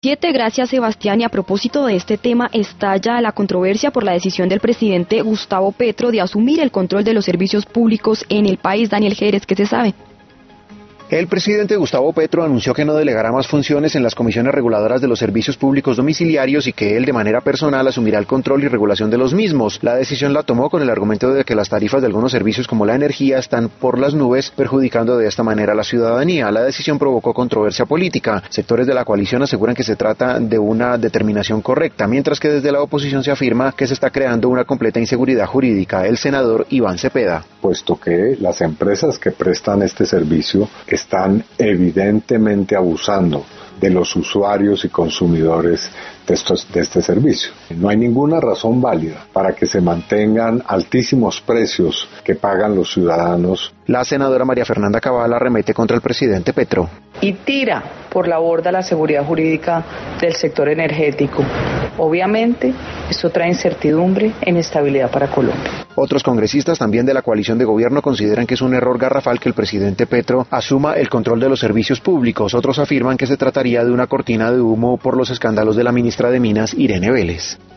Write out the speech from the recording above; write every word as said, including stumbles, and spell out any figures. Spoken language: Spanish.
siete, gracias Sebastián. Y a propósito de este tema, estalla la controversia por la decisión del presidente Gustavo Petro de asumir el control de los servicios públicos en el país. Daniel Jerez, ¿qué se sabe? El presidente Gustavo Petro anunció que no delegará más funciones en las comisiones reguladoras de los servicios públicos domiciliarios y que él de manera personal asumirá el control y regulación de los mismos. La decisión la tomó con el argumento de que las tarifas de algunos servicios como la energía están por las nubes, perjudicando de esta manera a la ciudadanía. La decisión provocó controversia política. Sectores de la coalición aseguran que se trata de una determinación correcta, mientras que desde la oposición se afirma que se está creando una completa inseguridad jurídica. El senador Iván Cepeda. Puesto que las empresas que prestan este servicio están evidentemente abusando de los usuarios y consumidores de, estos, de este servicio. No hay ninguna razón válida para que se mantengan altísimos precios que pagan los ciudadanos. La senadora María Fernanda Cabal arremete contra el presidente Petro. Y tira por la borda la seguridad jurídica del sector energético. Obviamente, esto trae incertidumbre e inestabilidad para Colombia. Otros congresistas también de la coalición de gobierno consideran que es un error garrafal que el presidente Petro asuma el control de los servicios públicos. Otros afirman que se trataría de una cortina de humo por los escándalos de la ministra de Minas, Irene Vélez.